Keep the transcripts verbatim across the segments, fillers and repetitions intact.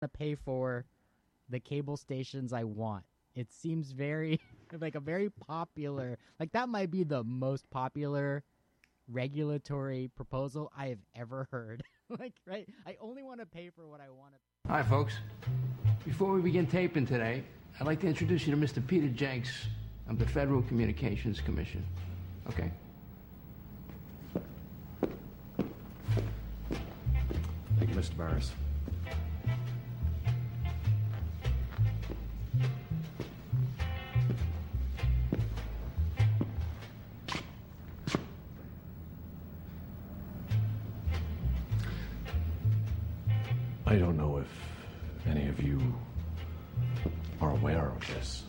to pay for the cable stations I want. It seems very like a very popular, like that might be the most popular regulatory proposal I have ever heard. Like, right? I only want to pay for what I want to. Hi, folks. Before we begin taping today, I'd like to introduce you to Mister Peter Jenks of the Federal Communications Commission. Okay. Thank you, Mister Barris. I don't know if any of you are aware of this,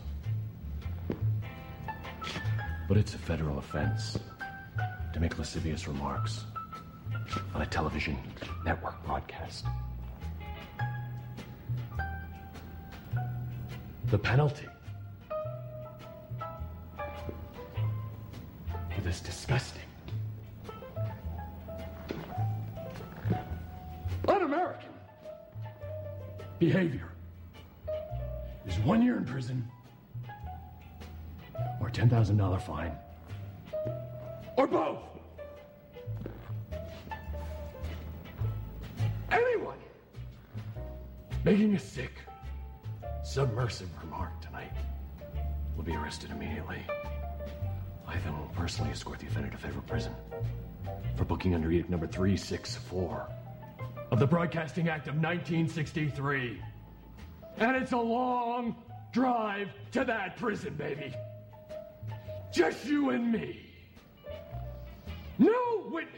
but it's a federal offense to make lascivious remarks on a television network broadcast. The penalty for this disgusting, un-American behavior is one year in prison, or ten thousand dollars fine, or both. Anyone making a sick, submersive remark tonight will be arrested immediately. I then will personally escort the offender to federal prison for booking under edict number three sixty-four of the Broadcasting Act of nineteen sixty-three. And it's a long drive to that prison, baby. Just you and me. No witnesses.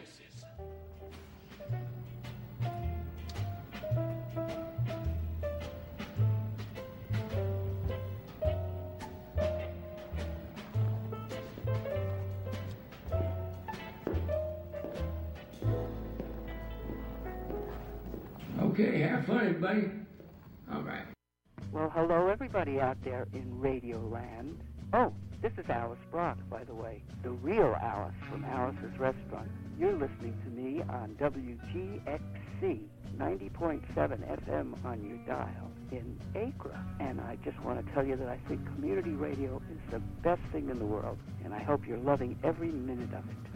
Okay, have fun, everybody. All right. Well, hello, everybody out there in Radio Land. Oh, this is Alice Brock, by the way, the real Alice from Alice's Restaurant. You're listening to me on W G X C, ninety point seven F M on your dial in Acre. And I just want to tell you that I think community radio is the best thing in the world, and I hope you're loving every minute of it.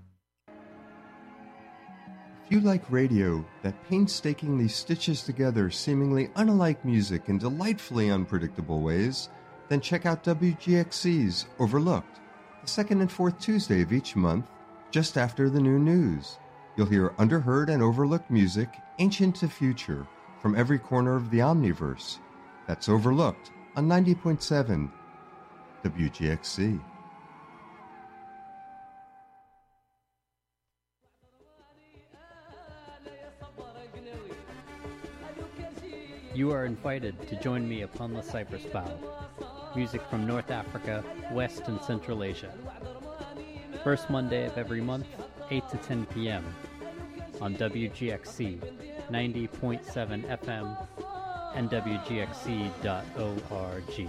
If you like radio that painstakingly stitches together seemingly unalike music in delightfully unpredictable ways, then check out W G X C's Overlooked, the second and fourth Tuesday of each month, just after the new news. You'll hear underheard and overlooked music, ancient to future, from every corner of the Omniverse. That's Overlooked on ninety point seven W G X C. You are invited to join me upon the Cypress Bough. Music from North Africa, West and Central Asia. First Monday of every month, eight to ten p.m. on W G X C, ninety point seven F M and W G X C dot org.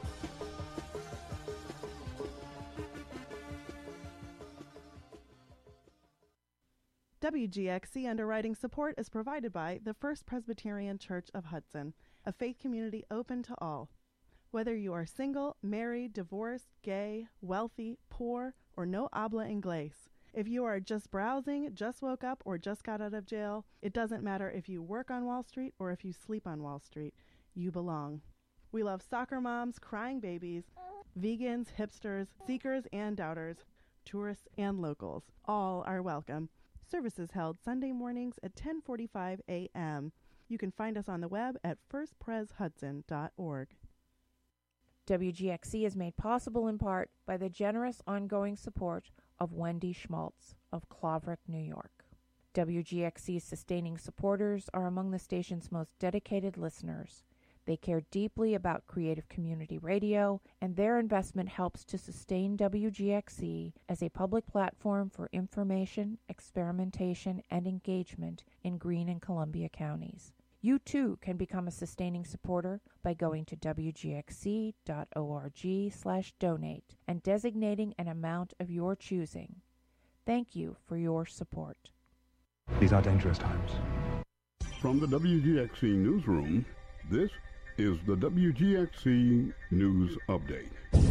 W G X C underwriting support is provided by the First Presbyterian Church of Hudson, a faith community open to all. Whether you are single, married, divorced, gay, wealthy, poor, or no habla inglés, if you are just browsing, just woke up, or just got out of jail, it doesn't matter if you work on Wall Street or if you sleep on Wall Street, you belong. We love soccer moms, crying babies, vegans, hipsters, seekers and doubters, tourists and locals. All are welcome. Services held Sunday mornings at ten forty-five a.m. You can find us on the web at first pres hudson dot org. W G X C is made possible in part by the generous ongoing support of Wendy Schmaltz of Claverick, New York. W G X C's sustaining supporters are among the station's most dedicated listeners. They care deeply about creative community radio, and their investment helps to sustain W G X C as a public platform for information, experimentation, and engagement in Greene and Columbia counties. You too can become a sustaining supporter by going to W G X C dot org slash donate and designating an amount of your choosing. Thank you for your support. These are dangerous times. From the W G X C newsroom, This is the W G X C News Update.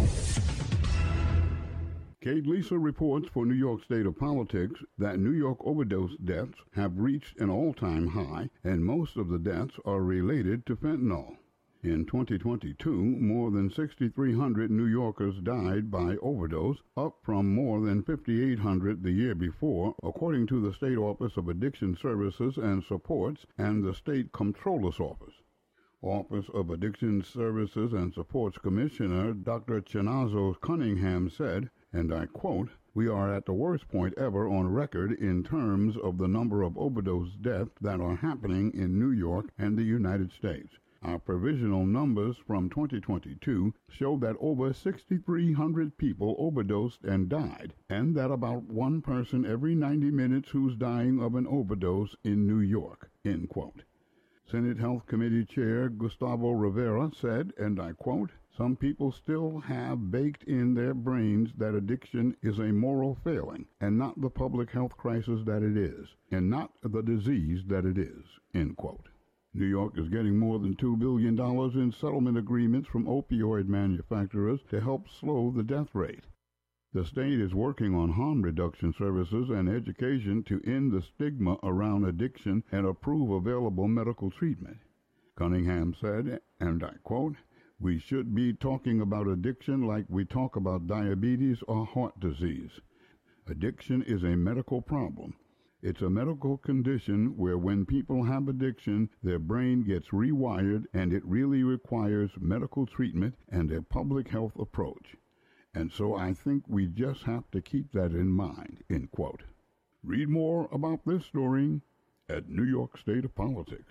Kate Lisa reports for New York State of Politics that New York overdose deaths have reached an all-time high, and most of the deaths are related to fentanyl. In twenty twenty-two, more than six thousand three hundred New Yorkers died by overdose, up from more than five thousand eight hundred the year before, according to the State Office of Addiction Services and Supports and the State Comptroller's Office. Office of Addiction Services and Supports Commissioner Doctor Chinazo Cunningham said, and I quote, "We are at the worst point ever on record in terms of the number of overdose deaths that are happening in New York and the United States. Our provisional numbers from twenty twenty-two show that over six thousand three hundred people overdosed and died, and that about one person every ninety minutes who's dying of an overdose in New York," end quote. Senate Health Committee Chair Gustavo Rivera said, and I quote, "Some people still have baked in their brains that addiction is a moral failing and not the public health crisis that it is, and not the disease that it is," end quote. New York is getting more than two billion dollars in settlement agreements from opioid manufacturers to help slow the death rate. The state is working on harm reduction services and education to end the stigma around addiction and approve available medical treatment. Cunningham said, and I quote, "We should be talking about addiction like we talk about diabetes or heart disease. Addiction is a medical problem. It's a medical condition where when people have addiction, their brain gets rewired, and it really requires medical treatment and a public health approach. And so I think we just have to keep that in mind," end quote. Read more about this story at New York State of Politics.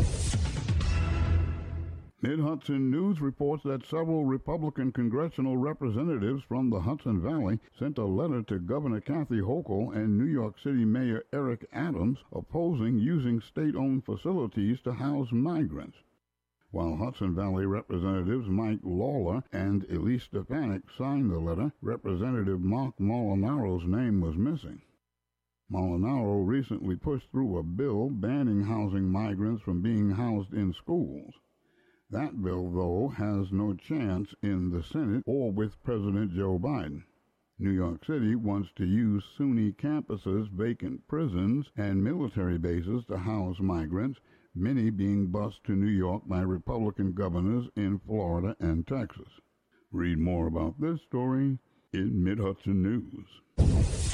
Mid-Hudson News reports that several Republican congressional representatives from the Hudson Valley sent a letter to Governor Kathy Hochul and New York City Mayor Eric Adams opposing using state-owned facilities to house migrants. While Hudson Valley Representatives Mike Lawler and Elise Stefanik signed the letter, Representative Mark Molinaro's name was missing. Molinaro recently pushed through a bill banning housing migrants from being housed in schools. That bill, though, has no chance in the Senate or with President Joe Biden. New York City wants to use SUNY campuses, vacant prisons, and military bases to house migrants, many being bused to New York by Republican governors in Florida and Texas. Read more about this story in Mid-Hudson News.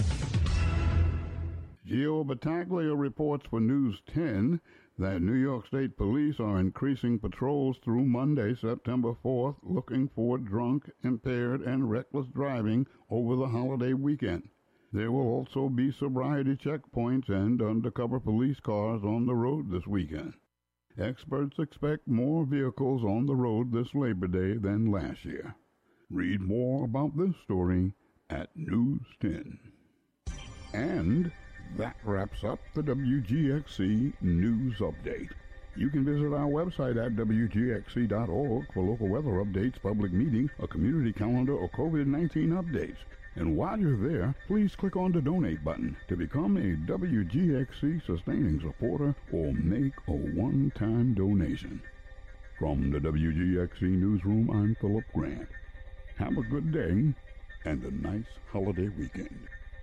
Gio Battaglia reports for News ten that New York State Police are increasing patrols through Monday, September fourth, looking for drunk, impaired, and reckless driving over the holiday weekend. There will also be sobriety checkpoints and undercover police cars on the road this weekend. Experts expect more vehicles on the road this Labor Day than last year. Read more about this story at News ten. And that wraps up the W G X C News Update. You can visit our website at W G X C dot org for local weather updates, public meetings, a community calendar, or COVID nineteen updates. And while you're there, please click on the donate button to become a W G X C sustaining supporter or make a one-time donation. From the W G X C Newsroom, I'm Philip Grant. Have a good day and a nice holiday weekend.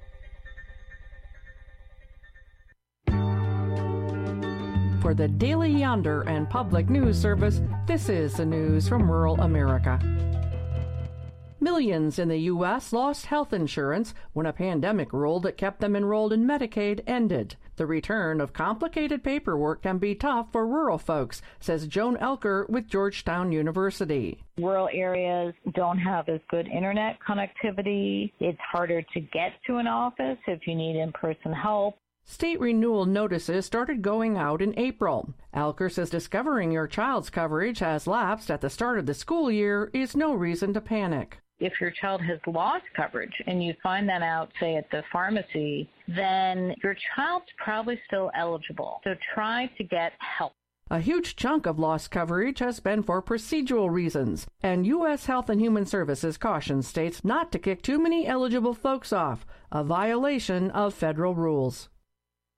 For the Daily Yonder and Public News Service, this is the news from rural America. Millions in the U S lost health insurance when a pandemic rule that kept them enrolled in Medicaid ended. The return of complicated paperwork can be tough for rural folks, says Joan Elker with Georgetown University. Rural areas don't have as good internet connectivity. It's harder to get to an office if you need in-person help. State renewal notices started going out in April. Elker says discovering your child's coverage has lapsed at the start of the school year is no reason to panic. If your child has lost coverage and you find that out, say, at the pharmacy, then your child's probably still eligible. So try to get help. A huge chunk of lost coverage has been for procedural reasons, and U S Health and Human Services cautions states not to kick too many eligible folks off, a violation of federal rules.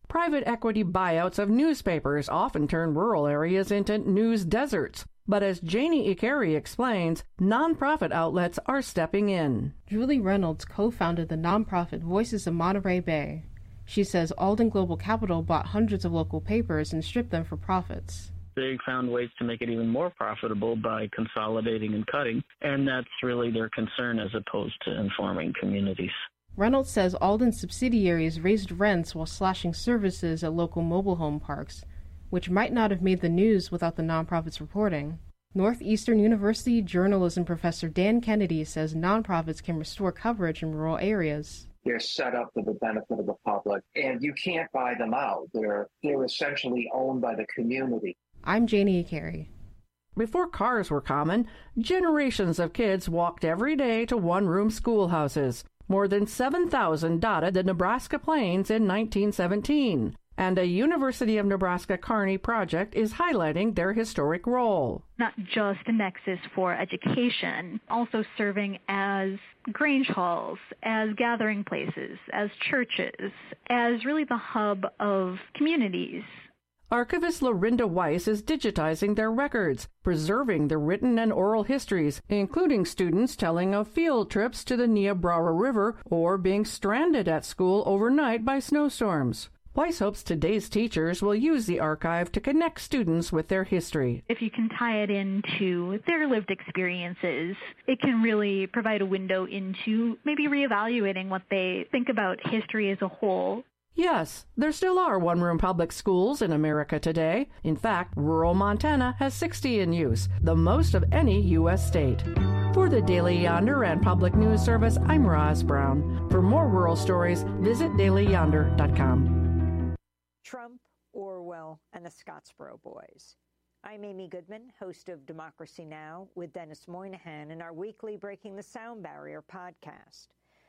Private equity buyouts of newspapers often turn rural areas into news deserts. But as Janie Ikari explains, nonprofit outlets are stepping in. Julie Reynolds co-founded the nonprofit Voices of Monterey Bay. She says Alden Global Capital bought hundreds of local papers and stripped them for profits. They found ways to make it even more profitable by consolidating and cutting, and that's really their concern as opposed to informing communities. Reynolds says Alden's subsidiaries raised rents while slashing services at local mobile home parks, which might not have made the news without the nonprofits reporting. Northeastern University journalism professor Dan Kennedy says nonprofits can restore coverage in rural areas. They're set up for the benefit of the public, and you can't buy them out. They're, they're essentially owned by the community. I'm Janie Ikari. Before cars were common, generations of kids walked every day to one-room schoolhouses. More than seven thousand dotted the Nebraska plains in nineteen seventeen, and a University of Nebraska Kearney project is highlighting their historic role. Not just a nexus for education, also serving as grange halls, as gathering places, as churches, as really the hub of communities. Archivist Lorinda Weiss is digitizing their records, preserving the written and oral histories, including students telling of field trips to the Niobrara River or being stranded at school overnight by snowstorms. Weiss hopes today's teachers will use the archive to connect students with their history. If you can tie it into their lived experiences, it can really provide a window into maybe reevaluating what they think about history as a whole. Yes, there still are one-room public schools in America today. In fact, rural Montana has sixty in use, the most of any U S state. For the Daily Yonder and Public News Service, I'm Roz Brown. For more rural stories, visit daily yonder dot com. Trump, Orwell, and the Scottsboro Boys. I'm Amy Goodman, host of Democracy Now! With Dennis Moynihan in our weekly Breaking the Sound Barrier podcast.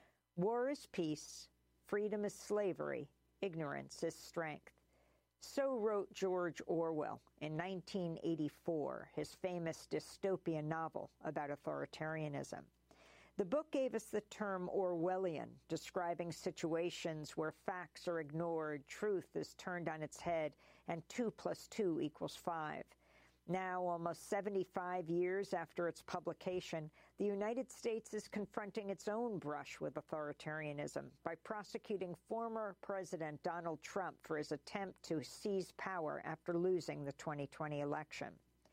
War is peace, freedom is slavery, ignorance is strength. So wrote George Orwell in nineteen eighty-four, his famous dystopian novel about authoritarianism. The book gave us the term Orwellian, describing situations where facts are ignored, truth is turned on its head, and two plus two equals five. Now, almost seventy-five years after its publication, the United States is confronting its own brush with authoritarianism by prosecuting former President Donald Trump for his attempt to seize power after losing the twenty twenty election.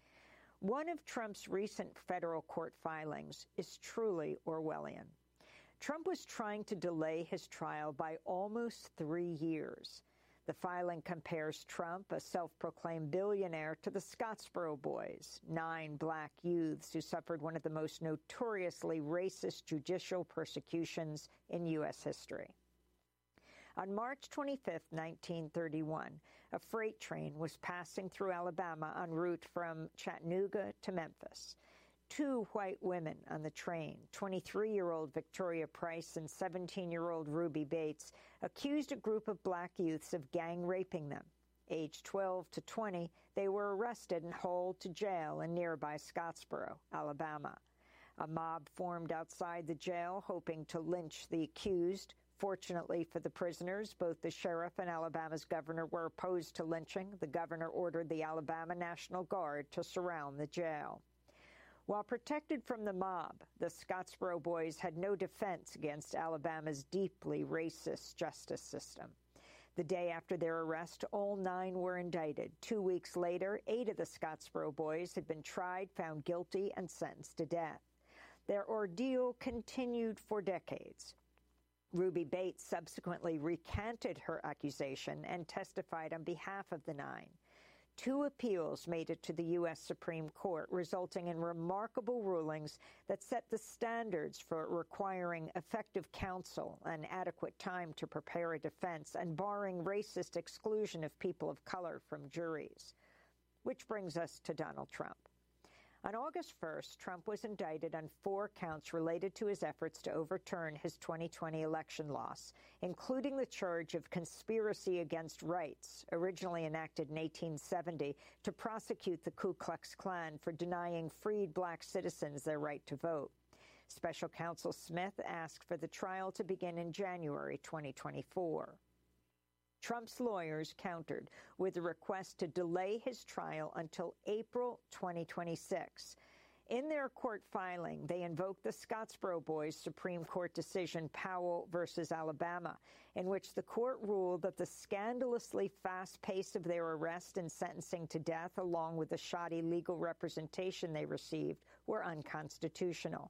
One of Trump's recent federal court filings is truly Orwellian. Trump was trying to delay his trial by almost three years. The filing compares Trump, a self-proclaimed billionaire, to the Scottsboro Boys, nine black youths who suffered one of the most notoriously racist judicial persecutions in U S history. On March twenty-fifth, nineteen thirty-one, a freight train was passing through Alabama en route from Chattanooga to Memphis. Two white women on the train, twenty-three-year-old Victoria Price and seventeen-year-old Ruby Bates, accused a group of black youths of gang raping them. Aged twelve to twenty, they were arrested and hauled to jail in nearby Scottsboro, Alabama. A mob formed outside the jail, hoping to lynch the accused. Fortunately for the prisoners, both the sheriff and Alabama's governor were opposed to lynching. The governor ordered the Alabama National Guard to surround the jail. While protected from the mob, the Scottsboro Boys had no defense against Alabama's deeply racist justice system. The day after their arrest, all nine were indicted. Two weeks later, eight of the Scottsboro Boys had been tried, found guilty, and sentenced to death. Their ordeal continued for decades. Ruby Bates subsequently recanted her accusation and testified on behalf of the nine. Two appeals made it to the U S Supreme Court, resulting in remarkable rulings that set the standards for requiring effective counsel and adequate time to prepare a defense and barring racist exclusion of people of color from juries. Which brings us to Donald Trump. On August first, Trump was indicted on four counts related to his efforts to overturn his twenty twenty election loss, including the charge of conspiracy against rights, originally enacted in eighteen seventy, to prosecute the Ku Klux Klan for denying freed black citizens their right to vote. Special counsel Smith asked for the trial to begin in January twenty twenty-four. Trump's lawyers countered with a request to delay his trial until April twenty twenty-six. In their court filing, they invoked the Scottsboro Boys' Supreme Court decision Powell versus Alabama, in which the court ruled that the scandalously fast pace of their arrest and sentencing to death, along with the shoddy legal representation they received, were unconstitutional.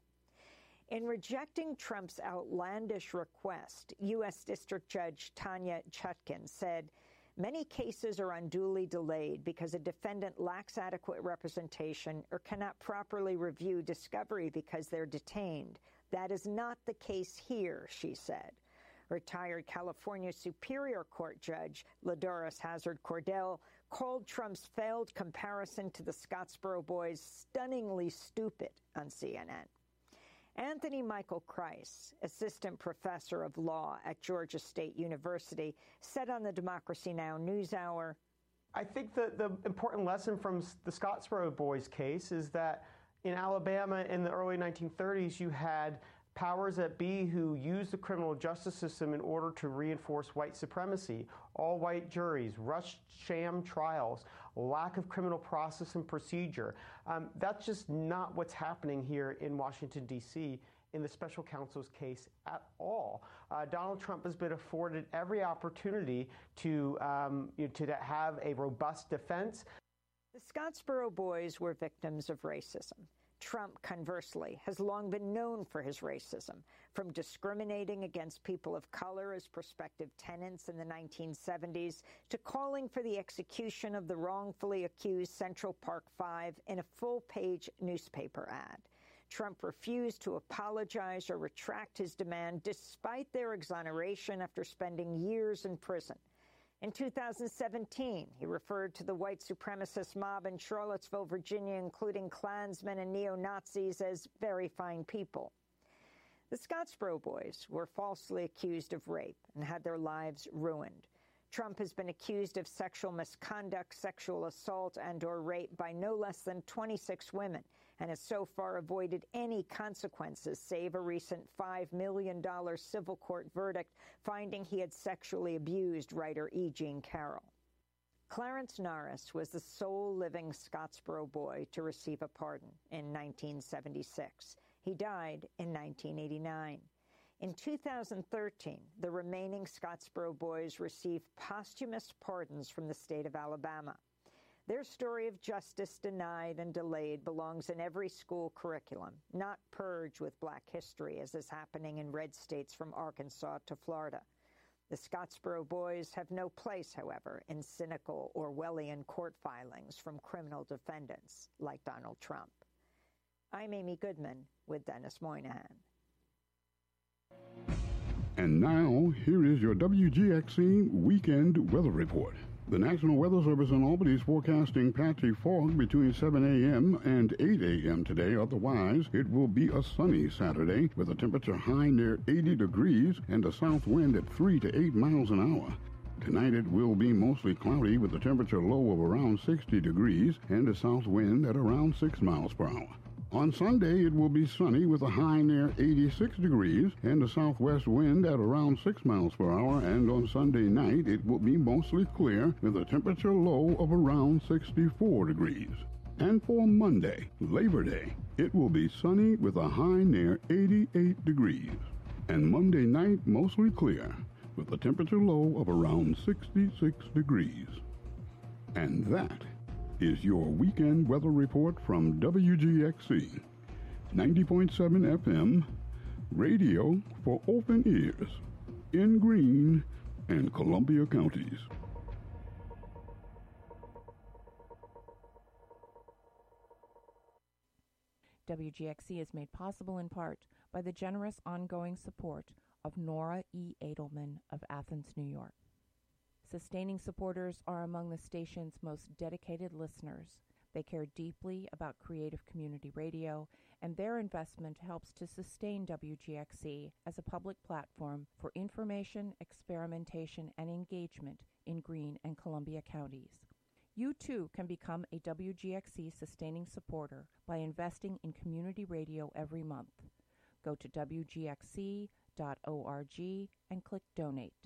In rejecting Trump's outlandish request, U S District Judge Tanya Chutkan said, "Many cases are unduly delayed because a defendant lacks adequate representation or cannot properly review discovery because they're detained. That is not the case here," she said. Retired California Superior Court Judge Ladoris Hazard Cordell called Trump's failed comparison to the Scottsboro Boys stunningly stupid on C N N. Anthony Michael Kreis, assistant professor of law at Georgia State University, said on the Democracy Now! NewsHour, I think that the important lesson from the Scottsboro Boys case is that in Alabama in the early nineteen thirties, you had powers that be who used the criminal justice system in order to reinforce white supremacy. All white juries, rushed sham trials, lack of criminal process and procedure. Um, that's just not what's happening here in Washington, D C in the special counsel's case at all. Uh, Donald Trump has been afforded every opportunity to, um, you know, to have a robust defense. The Scottsboro Boys were victims of racism. Trump, conversely, has long been known for his racism, from discriminating against people of color as prospective tenants in the nineteen seventies to calling for the execution of the wrongfully accused Central Park Five in a full-page newspaper ad. Trump refused to apologize or retract his demand despite their exoneration after spending years in prison. In two thousand seventeen, he referred to the white supremacist mob in Charlottesville, Virginia, including Klansmen and neo-Nazis, as very fine people. The Scottsboro Boys were falsely accused of rape and had their lives ruined. Trump has been accused of sexual misconduct, sexual assault, and or rape by no less than twenty-six women, and has so far avoided any consequences save a recent five million dollars civil court verdict finding he had sexually abused writer E. Jean Carroll. Clarence Norris was the sole living Scottsboro boy to receive a pardon in nineteen seventy-six. He died in nineteen eighty-nine. In two thousand thirteen, the remaining Scottsboro boys received posthumous pardons from the state of Alabama. Their story of justice denied and delayed belongs in every school curriculum, not purged with Black history, as is happening in red states from Arkansas to Florida. The Scottsboro Boys have no place, however, in cynical Orwellian court filings from criminal defendants like Donald Trump. I'm Amy Goodman with Dennis Moynihan. And now, here is your W G X C Weekend Weather Report. The National Weather Service in Albany is forecasting patchy fog between seven a.m. and eight a.m. today. Otherwise, it will be a sunny Saturday with a temperature high near eighty degrees and a south wind at three to eight miles an hour. Tonight it will be mostly cloudy with a temperature low of around sixty degrees and a south wind at around six miles per hour. On Sunday, it will be sunny with a high near eighty-six degrees and a southwest wind at around six miles per hour. And on Sunday night, it will be mostly clear with a temperature low of around sixty-four degrees. And for Monday, Labor Day, it will be sunny with a high near eighty-eight degrees. And Monday night, mostly clear with a temperature low of around sixty-six degrees. And that is your weekend weather report from W G X C, ninety point seven F M, radio for open ears, in Greene and Columbia counties. W G X C is made possible in part by the generous ongoing support of Nora E. Edelman of Athens, New York. Sustaining supporters are among the station's most dedicated listeners. They care deeply about creative community radio, and their investment helps to sustain W G X C as a public platform for information, experimentation, and engagement in Greene and Columbia counties. You too can become a W G X C sustaining supporter by investing in community radio every month. Go to W G X C dot org and click Donate.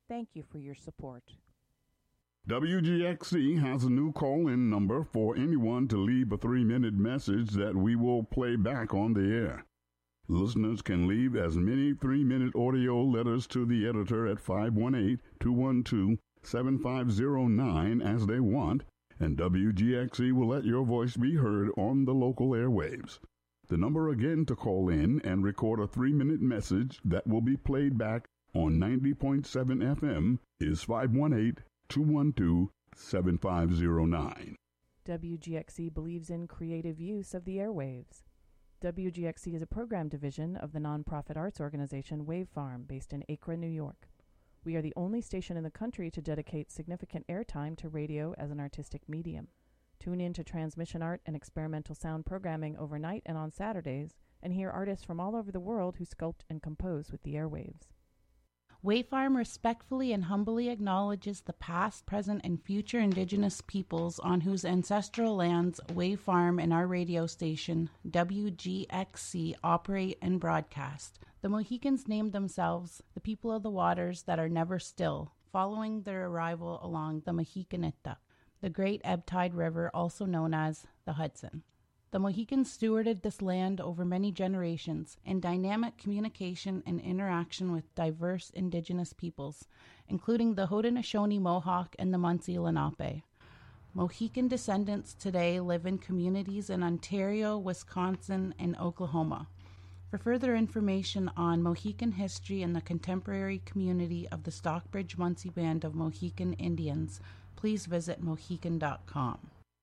Thank you for your support. W G X C has a new call-in number for anyone to leave a three-minute message that we will play back on the air. Listeners can leave as many three-minute audio letters to the editor at five one eight, two one two, seven five zero nine as they want, and W G X C will let your voice be heard on the local airwaves. The number again to call in and record a three-minute message that will be played back on ninety point seven F M is five one eight, two one two, seven five zero nine. W G X C believes in creative use of the airwaves. W G X C is a program division of the nonprofit arts organization Wave Farm, based in Acre, New York. We are the only station in the country to dedicate significant airtime to radio as an artistic medium. Tune in to transmission art and experimental sound programming overnight and on Saturdays, and hear artists from all over the world who sculpt and compose with the airwaves. Wave Farm respectfully and humbly acknowledges the past, present, and future Indigenous peoples on whose ancestral lands Wave Farm and our radio station, W G X C, operate and broadcast. The Mohicans named themselves the people of the waters that are never still, following their arrival along the Mohicanita, the great ebb tide river also known as the Hudson. The Mohicans stewarded this land over many generations in dynamic communication and interaction with diverse Indigenous peoples, including the Haudenosaunee Mohawk and the Munsee Lenape. Mohican descendants today live in communities in Ontario, Wisconsin, and Oklahoma. For further information on Mohican history and the contemporary community of the Stockbridge Munsee Band of Mohican Indians, please visit mohican dot com.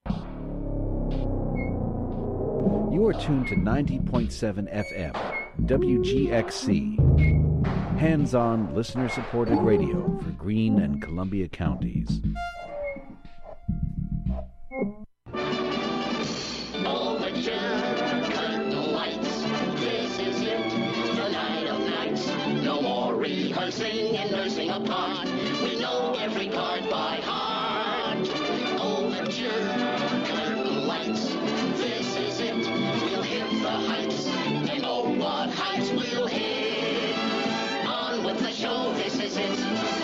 You are tuned to ninety point seven F M, W G X C. Hands-on, listener-supported radio for Greene and Columbia counties. Overture, curtain lights, this is it, the night of nights. No more rehearsing and nursing a part. We know every card by heart. Overture, curtain lights, this is it. We'll hit the heights, and oh, what heights we'll hit. On with the show, this is it.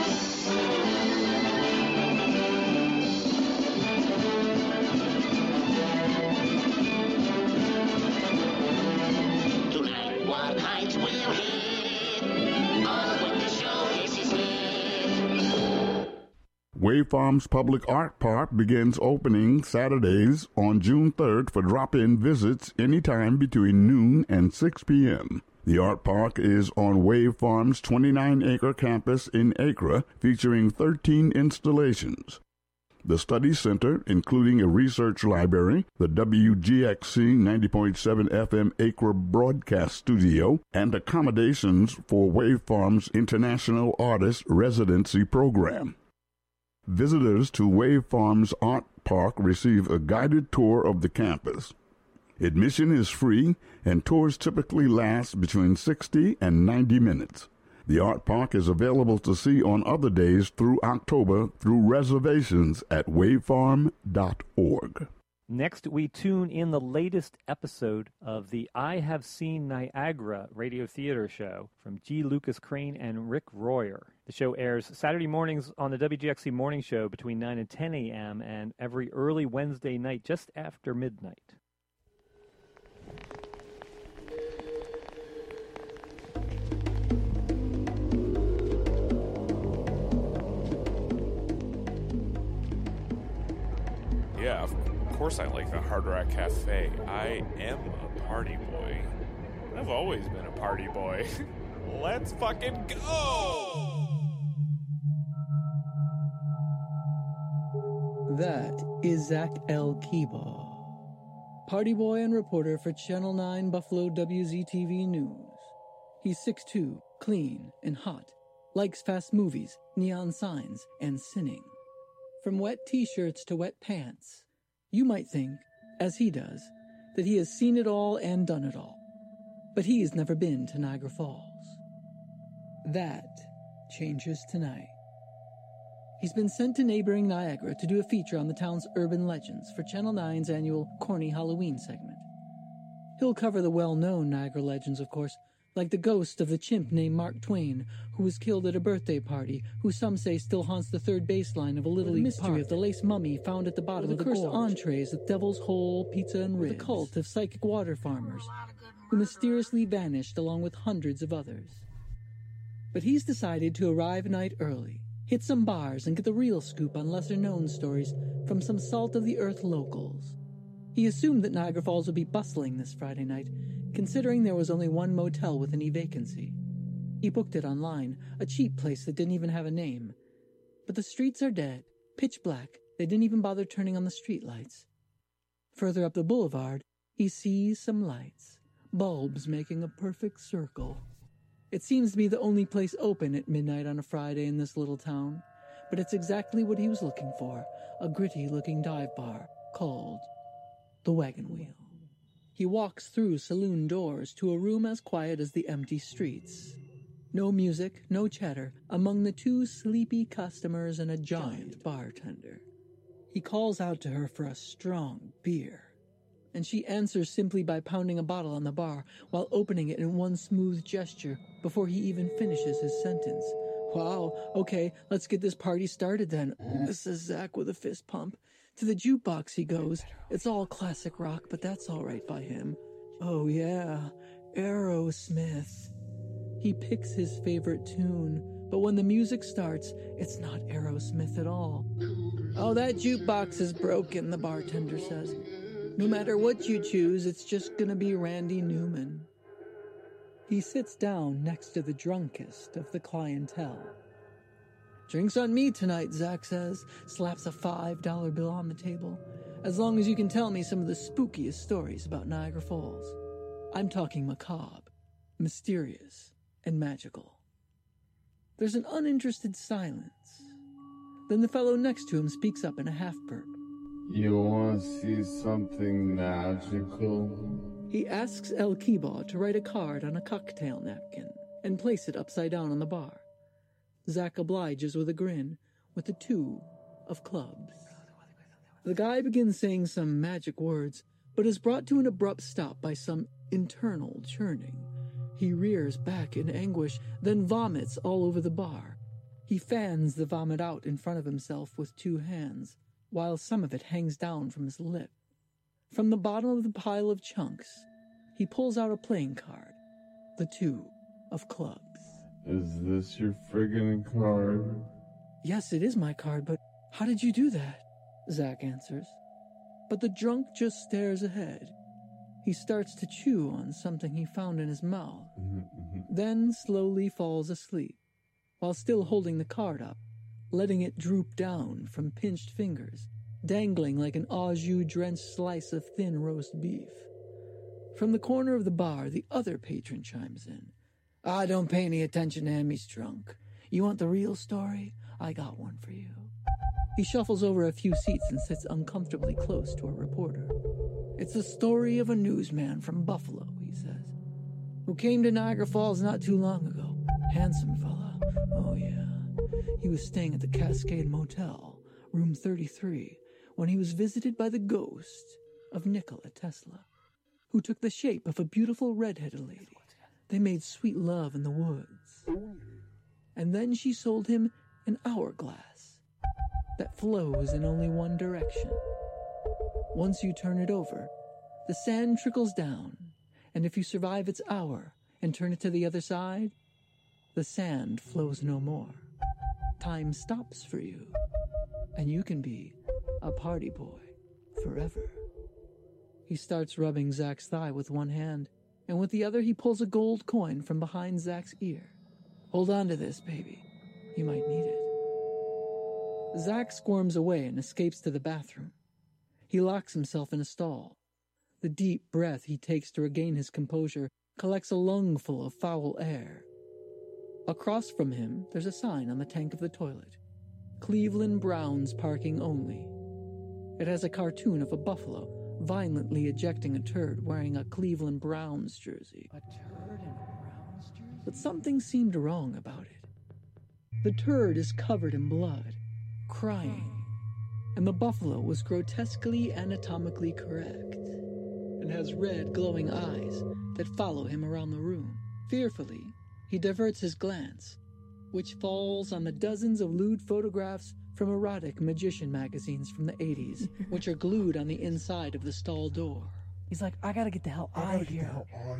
Tonight, what heights we'll hit. On with the show, this is it. Wave Farm's Public Art Park begins opening Saturdays on June third for drop-in visits anytime between noon and six p.m. The art park is on Wave Farm's twenty-nine acre campus in Acre, featuring thirteen installations. The Study Center, including a research library, the W G X C ninety point seven F M Acre broadcast studio, and accommodations for Wave Farm's International Artist Residency Program. Visitors to Wave Farm's Art Park receive a guided tour of the campus. Admission is free, and tours typically last between sixty and ninety minutes. The Art Park is available to see on other days through October through reservations at wavefarm dot org. Next, we tune in the latest episode of the I Have Seen Niagara radio theater show from G. Lucas Crane and Rick Royer. The show airs Saturday mornings on the W G X C Morning Show between nine and ten a.m. and every early Wednesday night just after midnight. Yeah, of course I like the Hard Rock Cafe. I am a party boy. I've always been a party boy. Let's fucking go! That is Zach L. Kiba, party boy and reporter for Channel nine Buffalo W Z T V News. He's six foot two, clean and hot, likes fast movies, neon signs, and sinning. From wet t-shirts to wet pants, you might think, as he does, that he has seen it all and done it all. But he's never been to Niagara Falls. That changes tonight. He's been sent to neighboring Niagara to do a feature on the town's urban legends for Channel nine's annual Corny Halloween segment. He'll cover the well-known Niagara legends, of course, like the ghost of the chimp named Mark Twain, who was killed at a birthday party, who some say still haunts the third baseline of a Little League mystery park. Of the lace mummy found at the bottom of the cursed entrees with Devil's Hole, pizza, and ribs. The cult of psychic water farmers, who mysteriously vanished along with hundreds of others. But he's decided to arrive a night early, hit some bars, and get the real scoop on lesser-known stories from some salt-of-the-earth locals. He assumed that Niagara Falls would be bustling this Friday night, considering there was only one motel with any vacancy. He booked it online, a cheap place that didn't even have a name. But the streets are dead, pitch black. They didn't even bother turning on the street lights. Further up the boulevard, he sees some lights, bulbs making a perfect circle. It seems to be the only place open at midnight on a Friday in this little town, but it's exactly what he was looking for, a gritty-looking dive bar called the Wagon Wheel. He walks through saloon doors to a room as quiet as the empty streets. No music, no chatter, among the two sleepy customers and a giant bartender. He calls out to her for a strong beer, and she answers simply by pounding a bottle on the bar while opening it in one smooth gesture before he even finishes his sentence. Wow, okay, let's get this party started then, says Zach with a fist pump. To the jukebox he goes. It's all classic rock, but that's all right by him. Oh yeah, Aerosmith. He picks his favorite tune, but when the music starts, it's not Aerosmith at all. Oh, that jukebox is broken, the bartender says. No matter what you choose, it's just gonna be Randy Newman. He sits down next to the drunkest of the clientele. Drinks on me tonight, Zach says, slaps a five dollar bill on the table. As long as you can tell me some of the spookiest stories about Niagara Falls. I'm talking macabre, mysterious, and magical. There's an uninterested silence. Then the fellow next to him speaks up in a half-burp. You want to see something magical? He asks El Kiba to write a card on a cocktail napkin and place it upside down on the bar. Zach obliges with a grin, with the two of clubs. The guy begins saying some magic words, but is brought to an abrupt stop by some internal churning. He rears back in anguish, then vomits all over the bar. He fans the vomit out in front of himself with two hands, while some of it hangs down from his lip. From the bottom of the pile of chunks, he pulls out a playing card, the two of clubs. Is this your friggin' card? Yes, it is my card, but how did you do that? Zach answers. But the drunk just stares ahead. He starts to chew on something he found in his mouth, then slowly falls asleep, while still holding the card up, letting it droop down from pinched fingers, dangling like an au jus-drenched slice of thin roast beef. From the corner of the bar, the other patron chimes in. Ah, don't pay any attention to him, he's drunk. You want the real story? I got one for you. He shuffles over a few seats and sits uncomfortably close to a reporter. It's the story of a newsman from Buffalo, he says, who came to Niagara Falls not too long ago. Handsome fella. Oh, yeah. He was staying at the Cascade Motel, room thirty-three, when he was visited by the ghost of Nikola Tesla, who took the shape of a beautiful red-headed lady. They made sweet love in the woods. And then she sold him an hourglass that flows in only one direction. Once you turn it over, the sand trickles down, and if you survive its hour and turn it to the other side, the sand flows no more. Time stops for you, and you can be a party boy forever. He starts rubbing Zach's thigh with one hand, and with the other he pulls a gold coin from behind Zach's ear. Hold on to this, baby. You might need it. Zach squirms away and escapes to the bathroom. He locks himself in a stall. The deep breath he takes to regain his composure collects a lungful of foul air. Across from him, there's a sign on the tank of the toilet. Cleveland Browns parking only. It has a cartoon of a buffalo violently ejecting a turd wearing a Cleveland Browns jersey. A turd in a Browns jersey? But something seemed wrong about it. The turd is covered in blood, crying, and the buffalo was grotesquely anatomically correct, and has red glowing eyes that follow him around the room. Fearfully, he diverts his glance, which falls on the dozens of lewd photographs from erotic magician magazines from the eighties, which are glued on the inside of the stall door. He's like, I gotta get the hell out of here.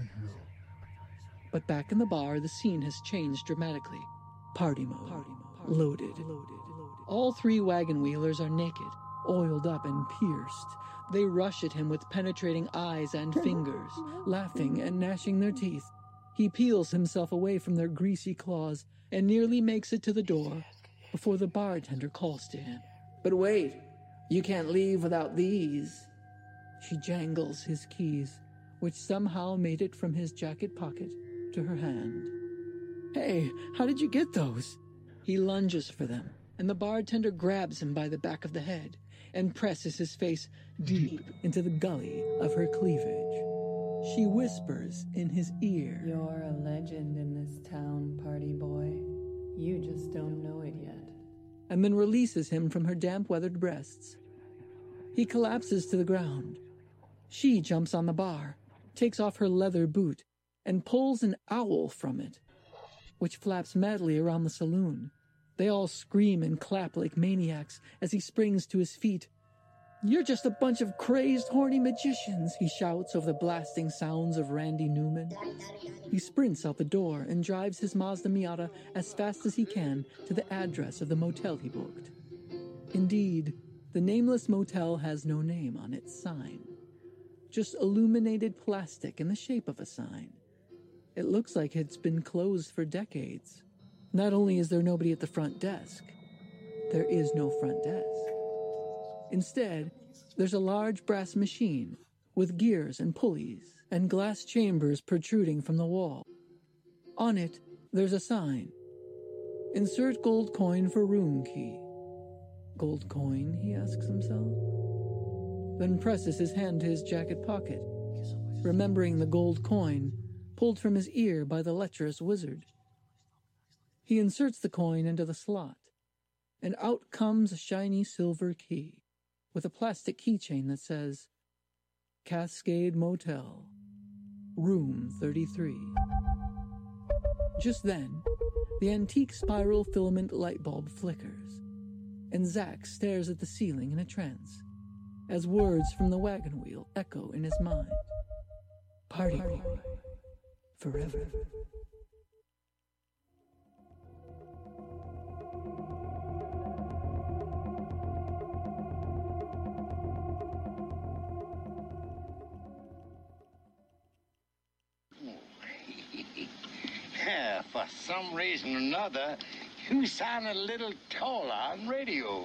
But back in the bar, the scene has changed dramatically. Party mode. Party mode. Loaded. Loaded. All three wagon wheelers are naked, oiled up and pierced. They rush at him with penetrating eyes and fingers, laughing and gnashing their teeth. He peels himself away from their greasy claws and nearly makes it to the door before the bartender calls to him. But wait, you can't leave without these. She jangles his keys, which somehow made it from his jacket pocket to her hand. Hey, how did you get those? He lunges for them, and the bartender grabs him by the back of the head and presses his face deep into the gully of her cleavage. She whispers in his ear, You're a legend in this town, party boy. You just don't know it yet. And then releases him from her damp-weathered breasts. He collapses to the ground. She jumps on the bar, takes off her leather boot, and pulls an owl from it, which flaps madly around the saloon. They all scream and clap like maniacs as he springs to his feet. You're just a bunch of crazed, horny magicians, he shouts over the blasting sounds of Randy Newman. He sprints out the door and drives his Mazda Miata as fast as he can to the address of the motel he booked. Indeed, the nameless motel has no name on its sign, just illuminated plastic in the shape of a sign. It looks like it's been closed for decades. Not only is there nobody at the front desk, there is no front desk. Instead, there's a large brass machine with gears and pulleys and glass chambers protruding from the wall. On it, there's a sign. Insert gold coin for room key. Gold coin, he asks himself. Then presses his hand to his jacket pocket, remembering the gold coin pulled from his ear by the lecherous wizard. He inserts the coin into the slot, and out comes a shiny silver key with a plastic keychain that says, Cascade Motel, Room thirty-three. Just then, the antique spiral filament light bulb flickers, and Zack stares at the ceiling in a trance, as words from the wagon wheel echo in his mind. Party boy, forever. Yeah, for some reason or another, you sound a little taller on radio.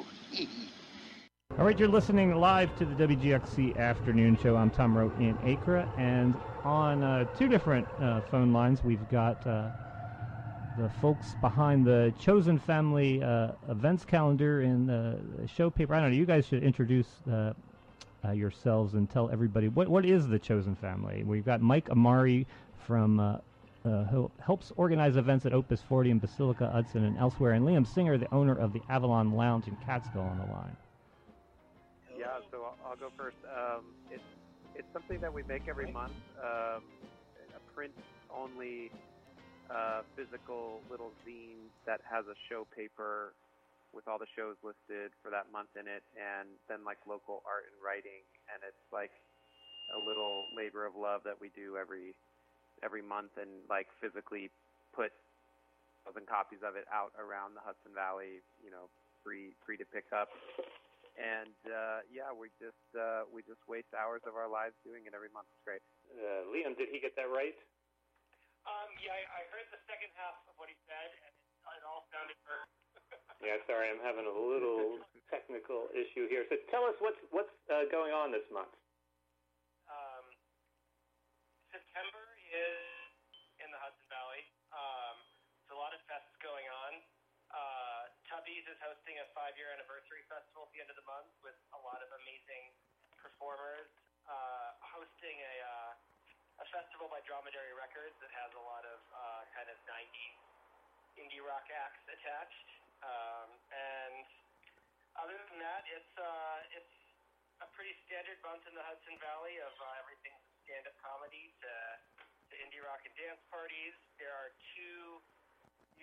All right, you're listening live to the W G X C Afternoon Show. I'm Tom Rowe in Acre, and on uh, two different uh, phone lines, we've got uh, the folks behind the Chosen Family uh, events calendar in the show paper. I don't know, you guys should introduce uh, uh, yourselves and tell everybody, what what is the Chosen Family? We've got Mike Amari from... Uh, Uh, who helps organize events at Opus forty in Basilica, Hudson, and elsewhere, and Liam Singer, the owner of the Avalon Lounge in Catskill, on the line. Yeah, so I'll, I'll go first. Um, it's it's something that we make every month, um, a print-only uh, physical little zine that has a show paper with all the shows listed for that month in it, and then like local art and writing, and it's like a little labor of love that we do every every month, and like physically put a thousand copies of it out around the Hudson Valley, you know, free free to pick up. And uh, yeah, we just uh, we just waste hours of our lives doing it every month. It's great. Uh, Liam, did he get that right? Um, yeah, I, I heard the second half of what he said, and it, it all sounded perfect. Yeah, sorry, I'm having a little technical issue here. So tell us what's what's uh, going on this month. Um, September is in the Hudson Valley. Um, there's a lot of fests going on. Uh, Tubby's is hosting a five-year anniversary festival at the end of the month with a lot of amazing performers. Uh, hosting a uh, a festival by Dromedary Records that has a lot of uh, kind of nineties indie rock acts attached. Um, and other than that, it's uh, it's a pretty standard month in the Hudson Valley of uh, everything from stand-up comedy to to indie rock and dance parties.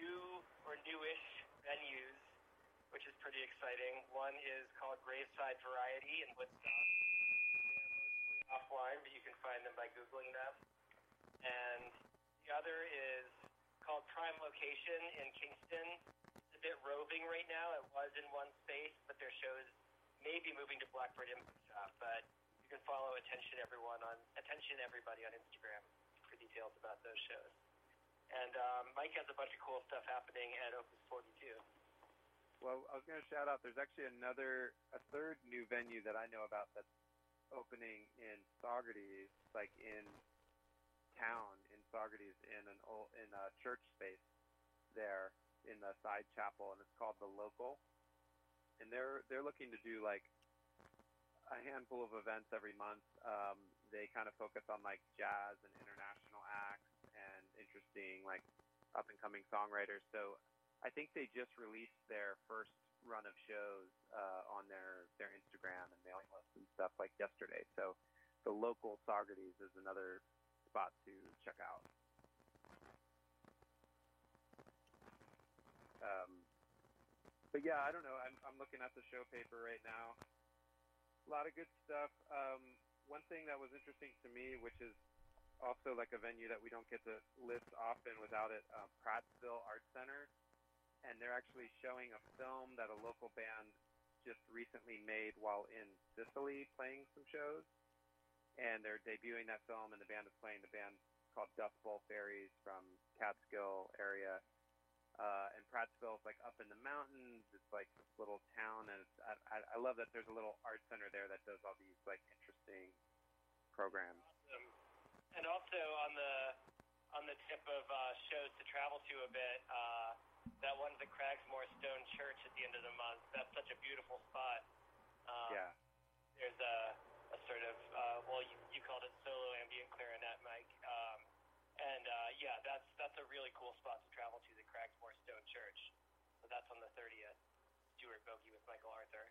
new or newish venues, which is pretty exciting. One is called Graveside Variety in Woodstock. They are mostly offline, but you can find them by Googling them. And the other is called Prime Location in Kingston. It's a bit roving right now. It was in one space, but their shows may be moving to Blackbird Info Shop. But you can follow Attention Everyone on Attention Everybody on Instagram for details about those shows. And um, Mike has a bunch of cool stuff happening at Opus forty-two. Well, I was going to shout out, there's actually another, a third new venue that I know about that's opening in Saugerties, like in town in Saugerties, in an old, in a church space there in the side chapel, and it's called The Local. And they're they're looking to do like a handful of events every month. Um, they kind of focus on like jazz and international acts and interesting like up and coming songwriters. So I think they just released their first run of shows uh, on their, their Instagram and mailing lists and stuff like yesterday. So The Local Saugerties is another spot to check out. Um, but yeah, I don't know. I'm, I'm looking at the show paper right now. A lot of good stuff. Um, one thing that was interesting to me, which is also like a venue that we don't get to list often without it, uh, Prattsville Arts Center. And they're actually showing a film that a local band just recently made while in Sicily playing some shows. And they're debuting that film, and the band is playing. The band called Dust Bowl Fairies from Catskill area. Uh, and Prattsville is like up in the mountains. It's like this little town, and it's, I, I, I love that there's a little art center there that does all these like interesting programs. Awesome. And also on the on the tip of uh, shows to travel to a bit, uh, that one's at Cragsmore Stone Church at the end of the month. That's such a beautiful spot. Um, yeah. There's a, a sort of, uh, well, you, you called it solo ambient clarinet, Mike. Um, and uh, yeah, that's that's a really cool spot to travel to, the Cragsmore Stone Church. So that's on the thirtieth. Stuart Bogey with Michael Arthur.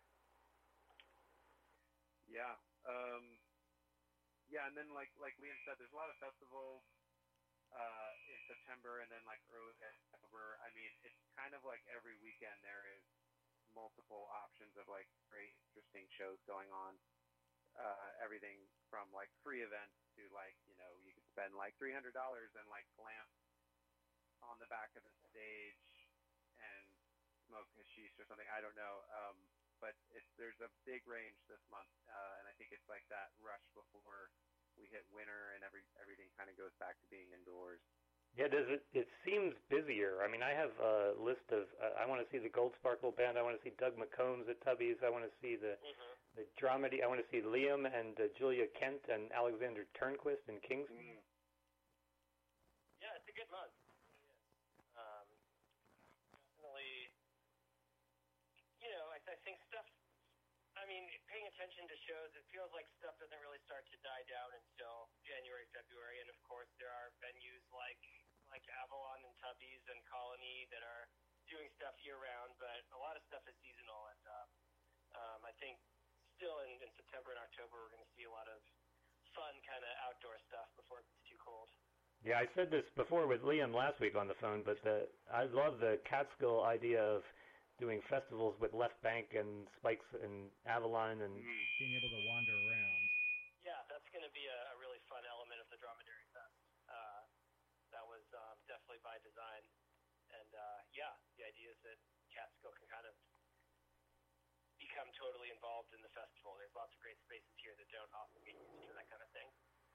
Yeah. Um, yeah, and then like like Liam said, there's a lot of festivals uh, in September and then like early October. I mean, it's kind of like every weekend there is multiple options of like great, interesting shows going on. Uh, everything from like free events to like, you know, you could spend like three hundred dollars and like glamp on the back of the stage and smoke hashish or something. I don't know. Um, but it's, there's a big range this month. Uh, and I think it's like that rush before we hit winter and every everything kind of goes back to being indoors. Yeah, does it? It seems busier. I mean, I have a list of. Uh, I want to see the Gold Sparkle Band. I want to see Doug McCombs at Tubby's. I want to see the mm-hmm. the Dramedy. I want to see Liam and uh, Julia Kent and Alexander Turnquist in Kingston. Mm. Yeah, it's a good month. Um, definitely. You know, I, I think stuff. I mean, paying attention to shows, it feels like stuff doesn't really start to die down until January, February, and of course there are venues like like Avalon and Tubby's and Colony that are doing stuff year-round, but a lot of stuff is seasonal, and um, um, I think still in, in September and October we're going to see a lot of fun kind of outdoor stuff before it gets too cold. Yeah, I said this before with Liam last week on the phone, but the, I love the Catskill idea of doing festivals with Left Bank and Spikes and Avalon and mm. being able to wander around. Yeah, that's going to be a, a really fun element of the Dromedary Fest. Uh, that was um, definitely by design. And uh, yeah, the idea is that Catskill can kind of become totally involved in the festival. There's lots of great spaces here that don't often get used for that kind of thing.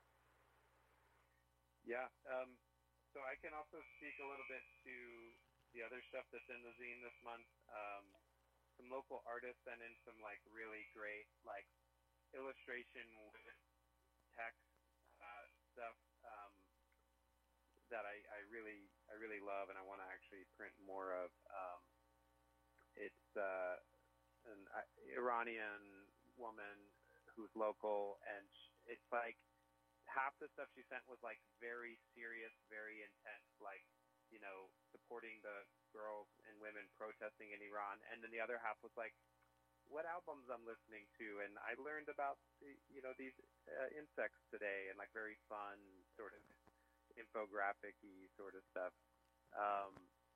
Yeah. Um, so I can also speak a little bit to the other stuff that's in the zine this month. Um, some local artists sent in some like really great like illustration with text uh, stuff um, that I, I really I really love and I want to actually print more of. Um, it's uh, an uh, Iranian woman who's local, and sh- it's like half the stuff she sent was like very serious, very intense, like, you know, supporting the girls and women protesting in Iran, and then the other half was like, what albums I'm listening to, and I learned about the, you know, these uh, insects today, and like very fun sort of infographic-y sort of stuff. Um,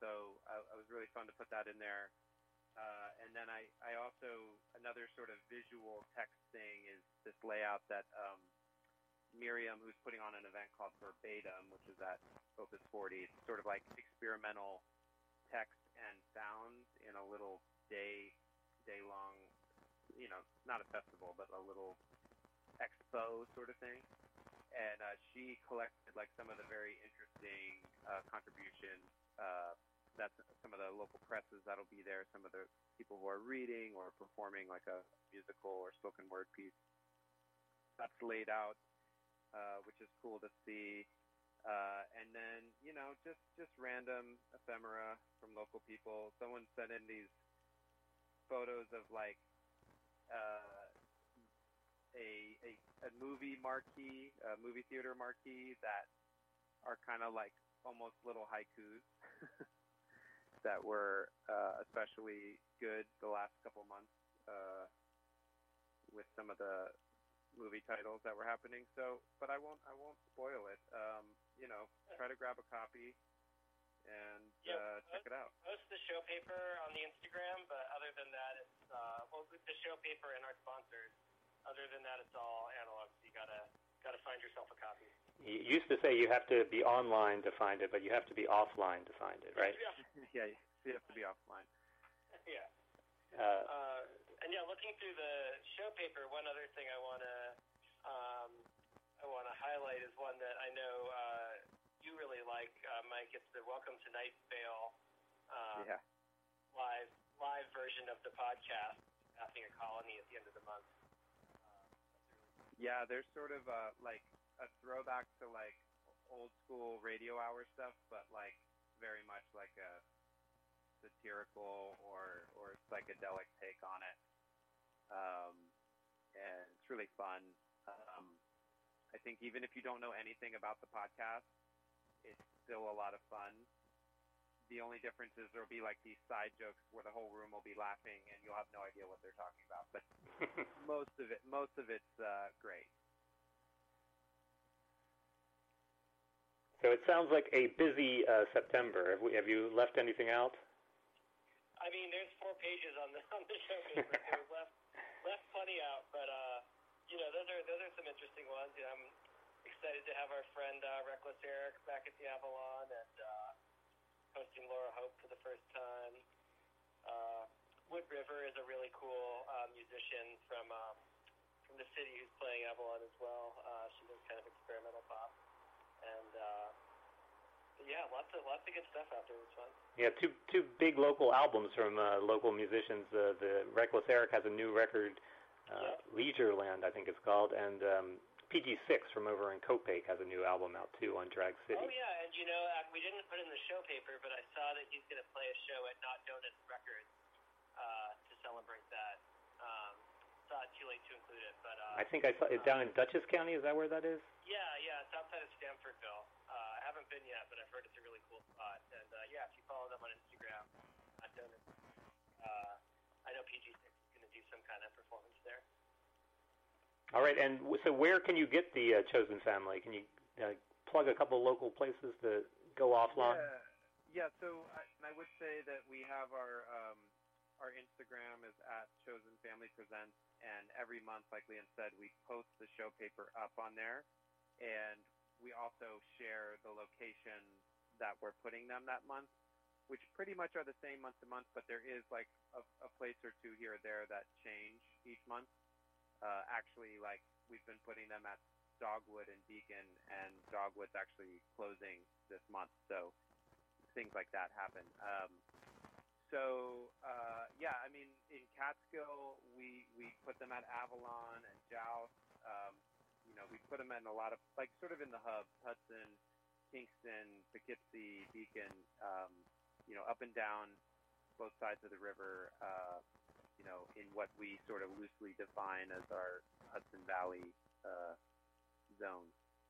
So uh, it was really fun to put that in there. Uh, and then I, I also, another sort of visual text thing is this layout that um, Miriam, who's putting on an event called Verbatim, which is at Opus forty, it's sort of like experimental text and sounds in a little day, day-long, you know, not a festival, but a little expo sort of thing. And uh, she collected like some of the very interesting uh, contributions. Uh, that's some of the local presses that'll be there, some of the people who are reading or performing like a musical or spoken word piece. That's laid out, uh, which is cool to see. Uh, and then, you know, just, just random ephemera from local people. Someone sent in these photos of like uh, a, a a movie marquee, a movie theater marquee that are kind of like almost little haikus that were uh, especially good the last couple months uh, with some of the movie titles that were happening. So, but I won't I won't spoil it. Um, you know, try to grab a copy and Yeah, uh, check it out. Post the show paper on the Instagram, but other than that, it's uh, well, the show paper and our sponsors. Other than that, it's all analog. So you gotta gotta find yourself a copy. You used to say you have to be online to find it, but you have to be offline to find it, right? Yeah. Yeah, you have to be offline. Yeah. Uh, Uh, and yeah, looking through the show paper, one other thing I wanna um, I wanna highlight is one that I know uh, you really like, uh, Mike. It's the Welcome to Night Vale um, Yeah. live live version of the podcast happening at Colony at the end of the month. Yeah, there's sort of a, like a throwback to like old school radio hour stuff, but like very much like a satirical or, or psychedelic take on it. Um, and it's really fun. Um, I think even if you don't know anything about the podcast, it's still a lot of fun. The only difference is there'll be like these side jokes where the whole room will be laughing and you'll have no idea what they're talking about. But most of it, most of it's uh, great. so it sounds like a busy uh, September. Have, we, have you left anything out? I mean, there's four pages on the on the show paper, so we've left left plenty out. But uh, you know, those are those are some interesting ones. You know, I'm excited to have our friend uh, Reckless Eric back at the Avalon and uh, hosting Laura Hope for the first time. Uh, Wood River is a really cool uh, musician from um, from the city who's playing Avalon as well. Uh, she does kind of experimental pop, and uh, yeah, lots of lots of good stuff out there. It's fun. Yeah, two two big local albums from uh, local musicians. Uh, the Reckless Eric has a new record, uh, Leisureland, I think it's called, and um, P G six from over in Copac has a new album out too on Drag City. Oh yeah, and you know, uh, we didn't put in the show paper, but I saw that he's going to play a show at Not Donuts Records uh, to celebrate that. Um, thought too late to include it, but uh, I think I saw it down in Dutchess County. Is that where that is? yeah, yeah, it's outside of Stamfordville. Uh, I haven't been yet, but I've heard it's a really cool spot. And uh, yeah, if you follow them on Instagram, Not Donuts, uh, I know P G six is going to do some kind of performance there. All right, and w- so where can you get the uh, Chosen Family? Can you uh, plug a couple local places to go offline? Yeah, yeah. So I, I would say that we have our um, our Instagram is at Chosen Family Presents, and every month, like Liam said, we post the show paper up on there, and we also share the location that we're putting them that month, which pretty much are the same month to month, but there is like a, a place or two here or there that change each month. Uh, actually, like, we've been putting them at Dogwood and Beacon, and Dogwood's actually closing this month, so things like that happen. Um, so, uh, yeah, I mean, in Catskill, we, we put them at Avalon and Joust. Um, you know, we put them in a lot of, like, sort of in the hubs, Hudson, Kingston, Poughkeepsie, Beacon, um, you know, up and down both sides of the river, uh, you know, in what we sort of loosely define as our Hudson Valley uh, zone.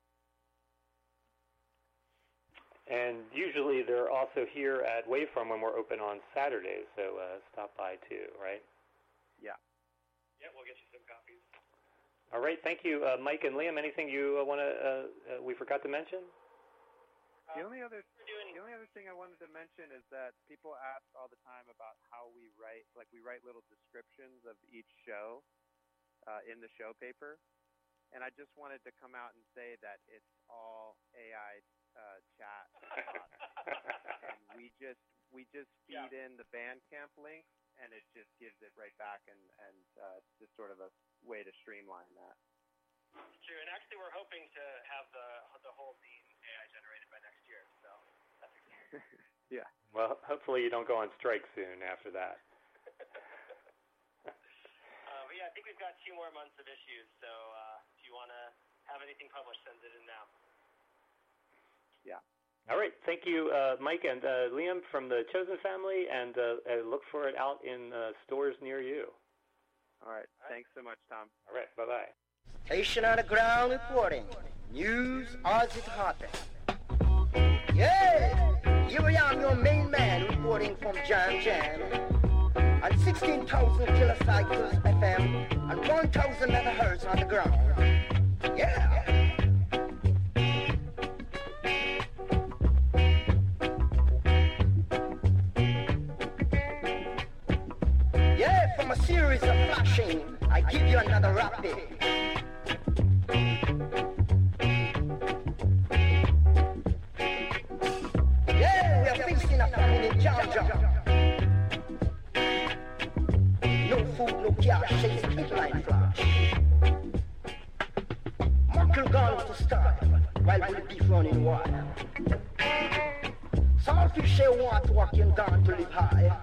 And usually they're also here at Waveform when we're open on Saturdays, so uh, stop by too, right? Yeah. Yeah, we'll get you some copies. All right, thank you, uh, Mike and Liam. Anything you uh, want to uh, uh, we forgot to mention? The only other the only other thing I wanted to mention is that people ask all the time about how we write, like we write little descriptions of each show uh, in the show paper, and I just wanted to come out and say that it's all A I uh, chat, and we just we just feed yeah. in the Bandcamp links, and it just gives it right back, and and uh, it's just sort of a way to streamline that. True, and actually we're hoping to have the the whole scene A I generated by next year, so that's exciting. Yeah. Well, hopefully you don't go on strike soon after that. uh, but yeah, I think we've got two more months of issues, so uh, if you want to have anything published, send it in now. Yeah. All right, thank you, uh, Mike and uh, Liam from the Chosen family, and uh, uh, look for it out in uh, stores near you. All right, thanks so much, Tom. All right, bye-bye. Station on the ground reporting. News as it happens. Yeah! Here I am, your main man, reporting from Jam Jam. On sixteen thousand kilocycles F M and one thousand megahertz on the ground. Yeah! Yeah, from a series of flashing, I give you another rapid. Yeah, we are facing a famine in Georgia. No food, no cash, chase headline flash. Muckle gone to starve, while bullet beef running wild. Saltfish share water walking down to live high.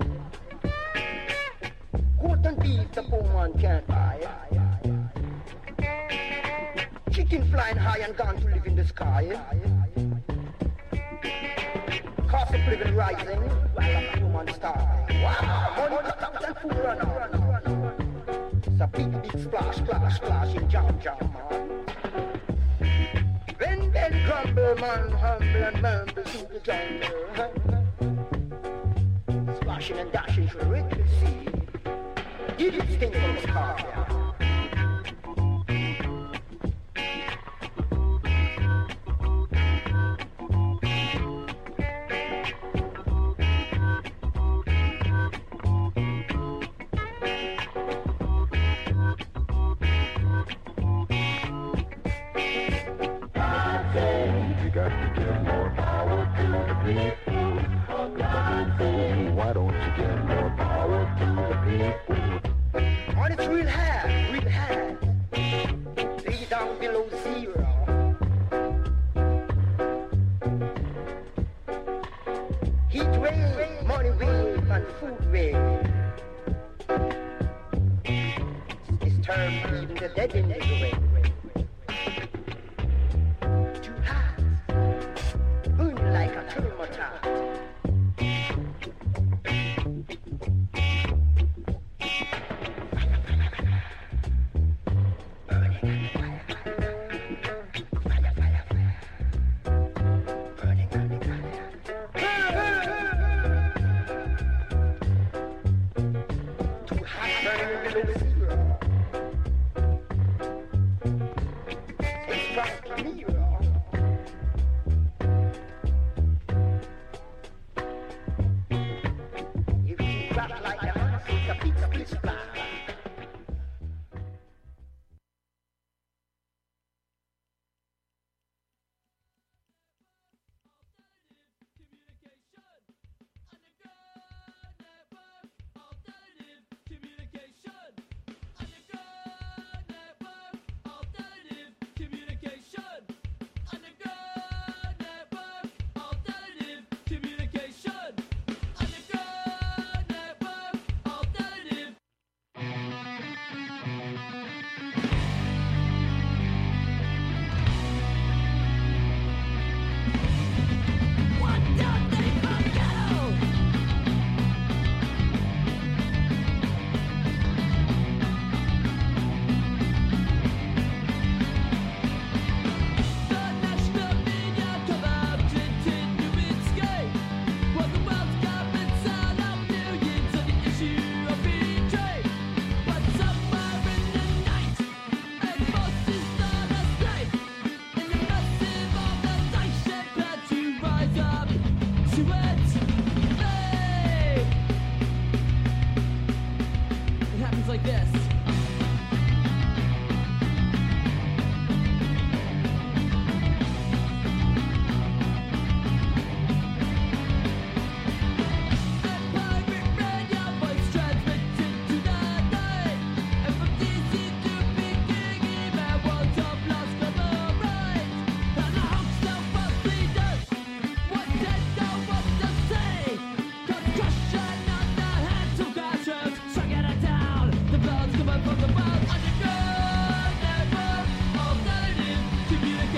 Goat and beef the poor man can't buy. Chicken flying high and gone to live in the sky. Cost of living rising while a poor man starving. Wow, money stops and food run out. It's a big, big splash, splash, splash in Jam Jam, man. When men grumble, man, humble and mumble through the jungle. Splashing and dashing through the wicked sea. Did it sting from the sky? Why don't you give more power to the people? On its real high, real high. Lay down below zero. Heat wave, money wave, and food wave. Disturb even the dead in the grave. Too hot, burn like a thermostat.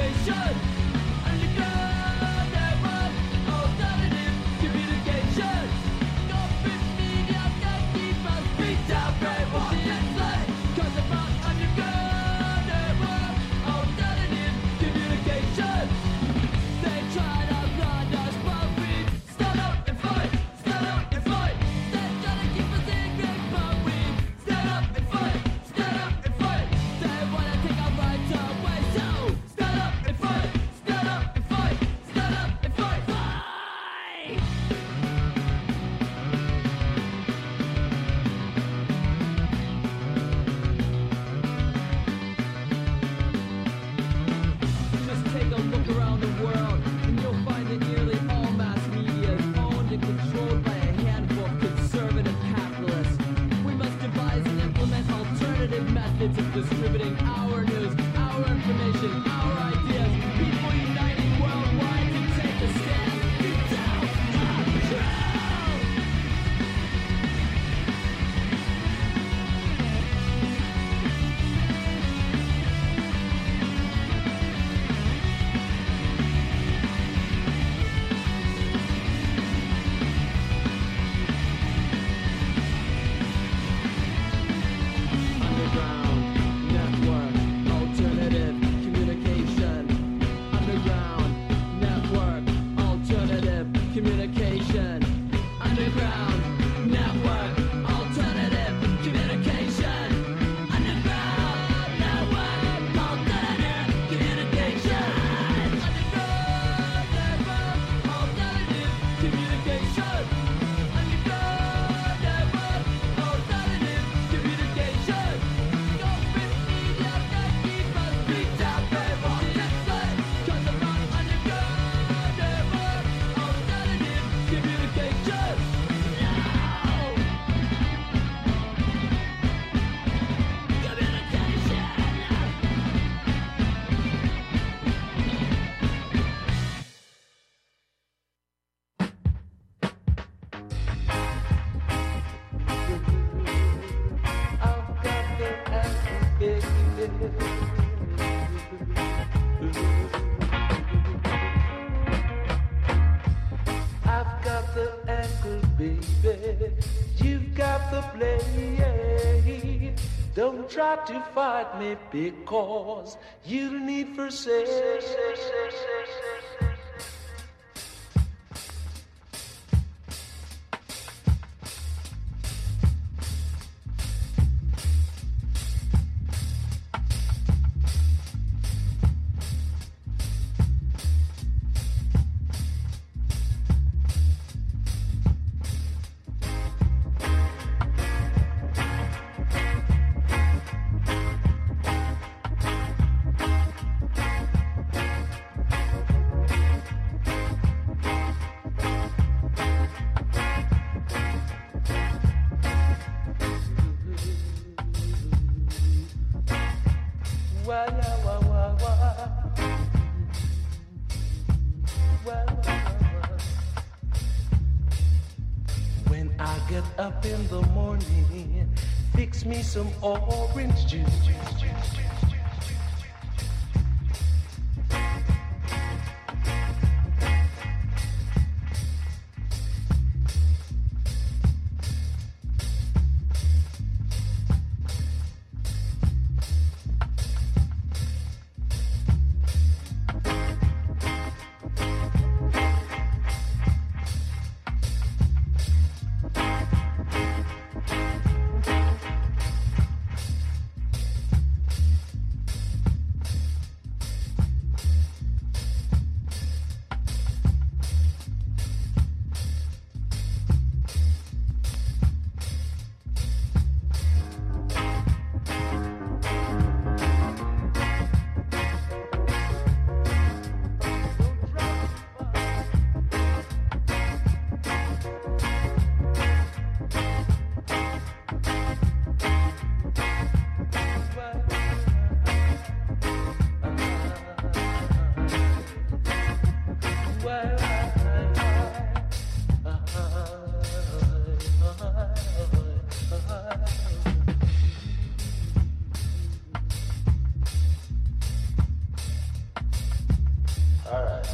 I've got the angle, baby. You've got the blade. Don't try to fight me because you'll need for say. When I get up in the morning, fix me some orange juice. All right.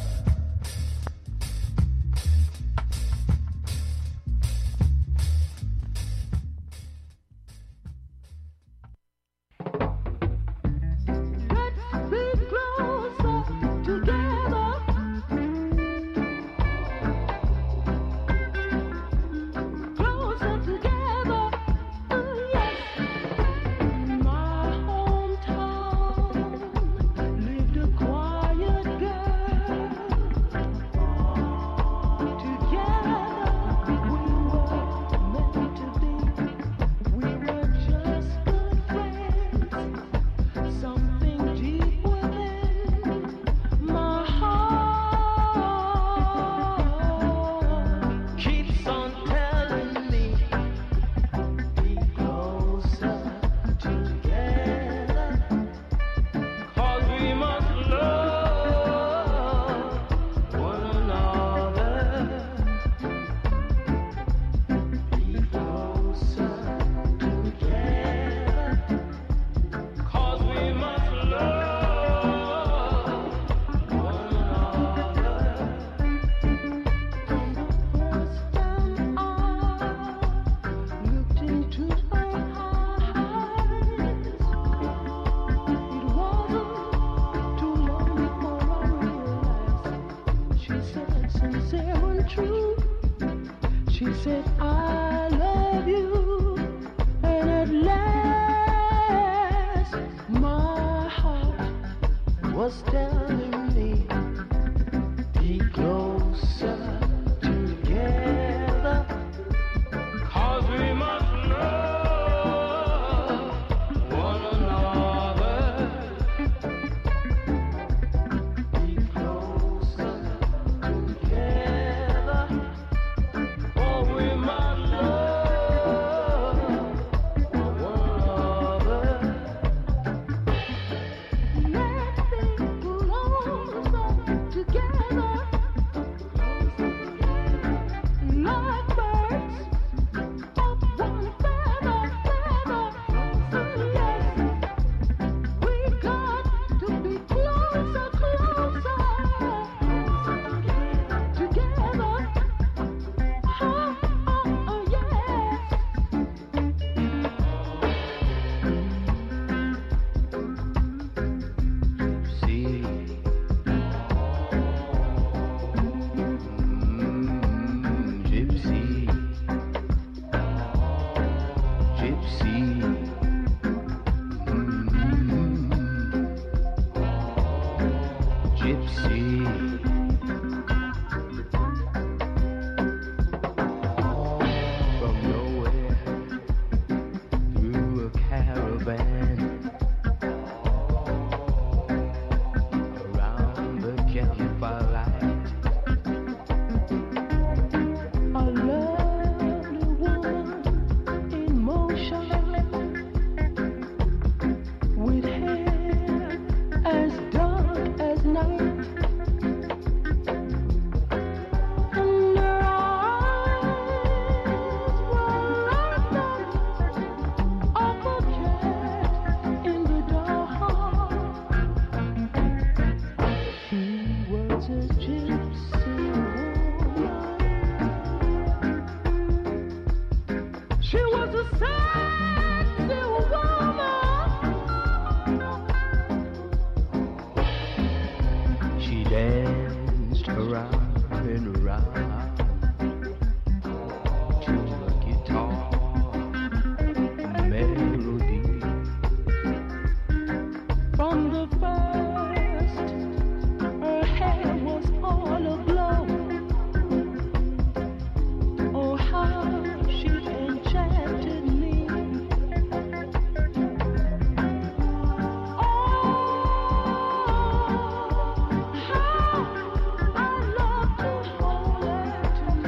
She danced around